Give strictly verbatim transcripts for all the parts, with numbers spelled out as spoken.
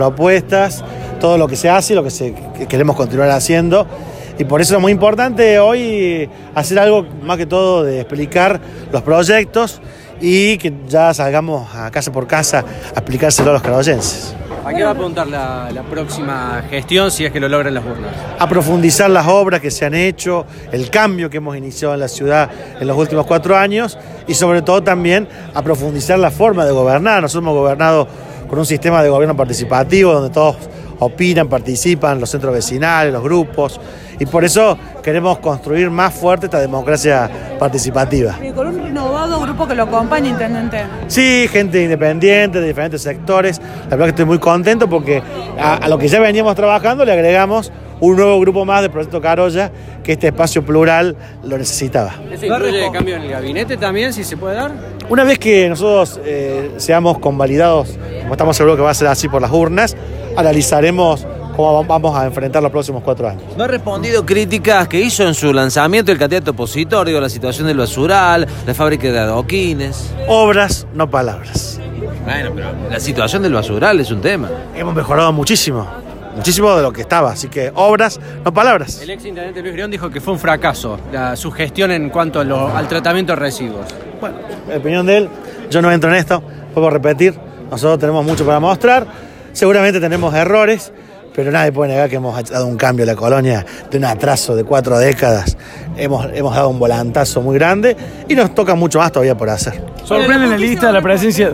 Propuestas, todo lo que se hace y lo que, se, que queremos continuar haciendo. Y por eso es muy importante hoy hacer algo más que todo de explicar los proyectos y que ya salgamos a casa por casa a explicárselo a los caroyenses. ¿A qué va a apuntar la, la próxima gestión si es que lo logran las urnas? A profundizar las obras que se han hecho, el cambio que hemos iniciado en la ciudad en los últimos cuatro años y sobre todo también a profundizar la forma de gobernar. Nosotros hemos gobernado con un sistema de gobierno participativo donde todos opinan, participan, los centros vecinales, los grupos, y por eso queremos construir más fuerte esta democracia participativa. Y con un renovado grupo que lo acompaña, intendente. Sí, gente independiente de diferentes sectores. La verdad que estoy muy contento porque a, a lo que ya veníamos trabajando le agregamos un nuevo grupo más del Proyecto Carolla, que este espacio plural lo necesitaba. ¿Eso incluye cambio en el gabinete también, si se puede dar? Una vez que nosotros eh, seamos convalidados, como estamos seguros que va a ser así por las urnas, analizaremos cómo vamos a enfrentar los próximos cuatro años. No ha respondido críticas que hizo en su lanzamiento el candidato opositor, digo, la situación del basural, la fábrica de adoquines. Obras, no palabras. Bueno, pero la situación del basural es un tema. Hemos mejorado muchísimo, muchísimo de lo que estaba, así que obras, no palabras. El ex intendente Luis Grión dijo que fue un fracaso la, su gestión en cuanto a lo, al tratamiento de residuos. Bueno, la opinión de él, yo no entro en esto, puedo repetir, nosotros tenemos mucho para mostrar, seguramente tenemos errores, pero nadie puede negar que hemos dado un cambio a la colonia de un atraso de cuatro décadas. Hemos, hemos dado un volantazo muy grande y nos toca mucho más todavía por hacer. Sorprende en la lista la presencia...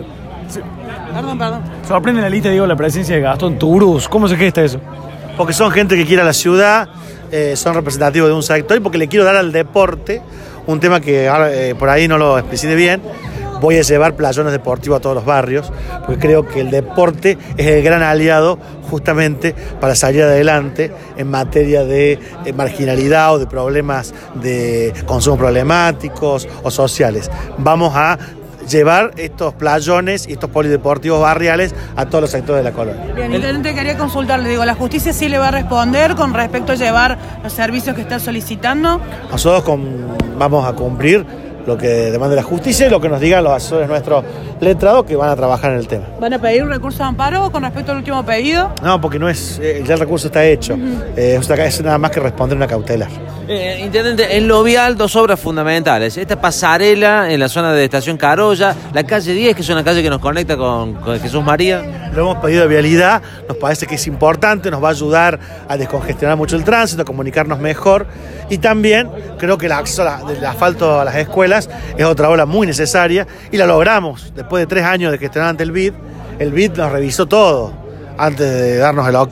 Perdón, perdón. Sorprende en la lista, digo, la presencia de Gastón Turús. ¿Cómo se gesta eso? Porque son gente que quiere a la ciudad, eh, son representativos de un sector y porque le quiero dar al deporte un tema que ahora, eh, por ahí no lo explicité bien. Voy a llevar playones deportivos a todos los barrios, porque creo que el deporte es el gran aliado justamente para salir adelante en materia de marginalidad o de problemas de consumo problemáticos o sociales. Vamos a llevar estos playones y estos polideportivos barriales a todos los sectores de la colonia. Bien, intendente, quería consultarle, digo, ¿la justicia sí le va a responder con respecto a llevar los servicios que está solicitando? Nosotros con, vamos a cumplir lo que demanda la justicia y lo que nos digan los asesores nuestros letrados que van a trabajar en el tema. ¿Van a pedir un recurso de amparo con respecto al último pedido? No, porque no es, eh, ya el recurso está hecho. Uh-huh. eh, es nada más que responder una cautelar. Eh, intendente, en lo vial, dos obras fundamentales. Esta pasarela en la zona de Estación Carolla, la calle diez, que es una calle que nos conecta con, con Jesús María. Lo hemos pedido de vialidad, nos parece que es importante, nos va a ayudar a descongestionar mucho el tránsito, a comunicarnos mejor. Y también creo que el acceso del asfalto a las escuelas es otra obra muy necesaria y la logramos después de tres años de gestionar ante el B I D. El B I D nos revisó todo antes de darnos el ok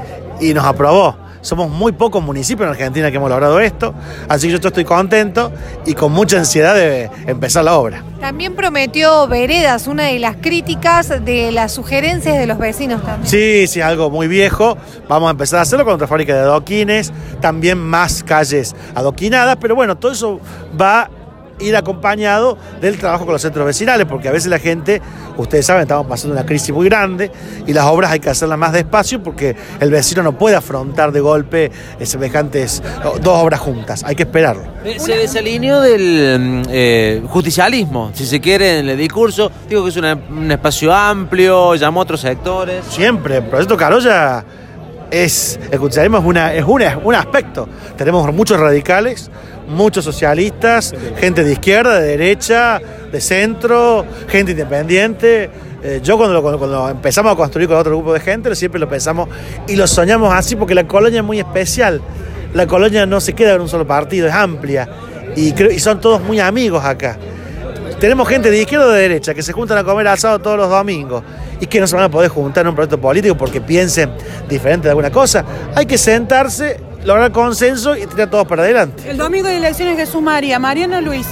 y nos aprobó. Somos muy pocos municipios en Argentina que hemos logrado esto, así que yo estoy contento y con mucha ansiedad de empezar la obra. También prometió veredas, una de las críticas de las sugerencias de los vecinos también. Sí, sí, algo muy viejo. Vamos a empezar a hacerlo con otra fábrica de adoquines, también más calles adoquinadas, pero bueno, todo eso va a ir acompañado del trabajo con los centros vecinales, porque a veces la gente, ustedes saben, estamos pasando una crisis muy grande y las obras hay que hacerlas más despacio porque el vecino no puede afrontar de golpe semejantes dos obras juntas, hay que esperarlo. Se desalineó del eh, justicialismo, si se quiere, en el discurso. Digo que es una, un espacio amplio, llamó a otros sectores. Siempre, el Proyecto Carolla es, el justicialismo es, una, es una, un aspecto. Tenemos muchos radicales, muchos socialistas, gente de izquierda, de derecha, de centro, gente independiente. Eh, yo cuando, cuando, cuando empezamos a construir con otro grupo de gente, siempre lo pensamos y lo soñamos así porque la colonia es muy especial. La colonia no se queda en un solo partido, es amplia y, creo, y son todos muy amigos acá. Tenemos gente de izquierda o de derecha que se juntan a comer asado todos los domingos y que no se van a poder juntar en un proyecto político porque piensen diferente de alguna cosa. Hay que sentarse, lograr consenso y tirar todos para adelante. El domingo de elecciones Jesús María, Mariano Luis.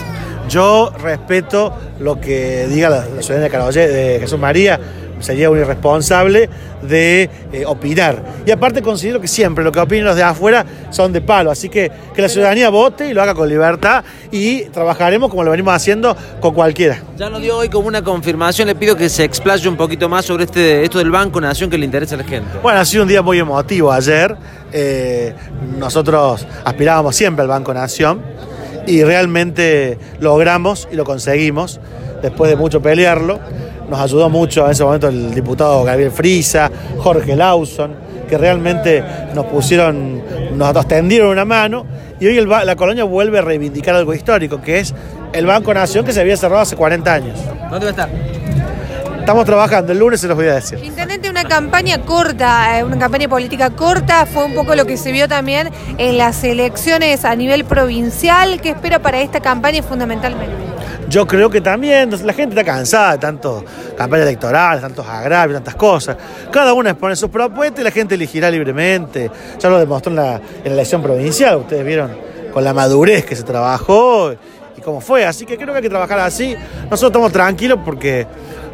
Yo respeto lo que diga la, la ciudadanía de Carolla, de Jesús María. Sería un irresponsable de eh, opinar. Y aparte considero que siempre lo que opinen los de afuera son de palo. Así que que la ciudadanía vote y lo haga con libertad y trabajaremos como lo venimos haciendo con cualquiera. Ya nos dio hoy como una confirmación, le pido que se explaye un poquito más sobre este, esto del Banco Nación que le interesa a la gente. Bueno, ha sido un día muy emotivo ayer. Eh, nosotros aspirábamos siempre al Banco Nación y realmente logramos y lo conseguimos después de mucho pelearlo. nos ayudó mucho en ese momento el diputado Gabriel Frisa, Jorge Lawson, que realmente nos pusieron, nos, nos tendieron una mano, y hoy el, la Colonia vuelve a reivindicar algo histórico, que es el Banco Nación, que se había cerrado hace cuarenta años. ¿Dónde va a estar? Estamos trabajando, el lunes se los voy a decir. Intendente, una campaña corta, una campaña política corta, fue un poco lo que se vio también en las elecciones a nivel provincial. ¿Qué espera para esta campaña fundamentalmente? Yo creo que también la gente está cansada de tanto campaña electoral, tantos agravios, tantas cosas. Cada uno expone sus propuestas y la gente elegirá libremente. Ya lo demostró en la, en la elección provincial, ustedes vieron con la madurez que se trabajó y cómo fue. Así que creo que hay que trabajar así. Nosotros estamos tranquilos porque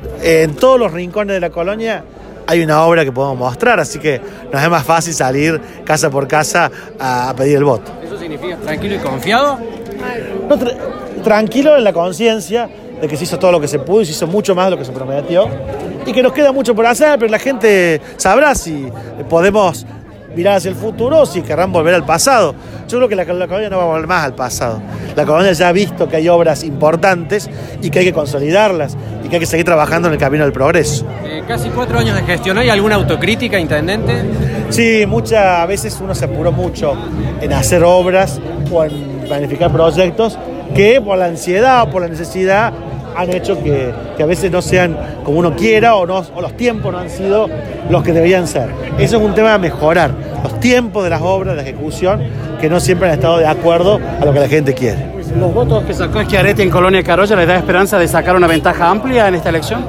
en todos los rincones de la Colonia hay una obra que podemos mostrar, así que nos es más fácil salir casa por casa a, a pedir el voto. ¿Eso significa tranquilo y confiado? No, tra tranquilo en la conciencia de que se hizo todo lo que se pudo y se hizo mucho más de lo que se prometió y que nos queda mucho por hacer, pero la gente sabrá si podemos mirar hacia el futuro o si querrán volver al pasado. Yo creo que la, la Colonia no va a volver más al pasado. La Colonia ya ha visto que hay obras importantes y que hay que consolidarlas y que hay que seguir trabajando en el camino del progreso. Eh, casi cuatro años de gestión. ¿Hay alguna autocrítica, intendente? Sí, muchas veces uno se apuró mucho en hacer obras o en planificar proyectos que por la ansiedad o por la necesidad han hecho que, que a veces no sean como uno quiera o, no, o los tiempos no han sido los que deberían ser. Eso es un tema a mejorar, los tiempos de las obras, de la ejecución, que no siempre han estado de acuerdo a lo que la gente quiere. ¿Los votos que sacó Schiaretti en Colonia Carolla les da esperanza de sacar una ventaja amplia en esta elección?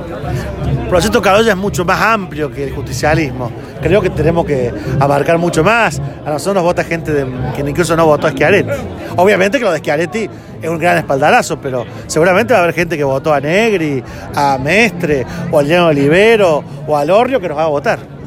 El proyecto Carolla es mucho más amplio que el justicialismo. Creo que tenemos que abarcar mucho más. A nosotros nos vota gente de, que incluso no votó a Schiaretti. Obviamente que lo de Schiaretti es un gran espaldarazo, pero seguramente va a haber gente que votó a Negri, a Mestre, o a León Olivero, o a Lorrio que nos va a votar.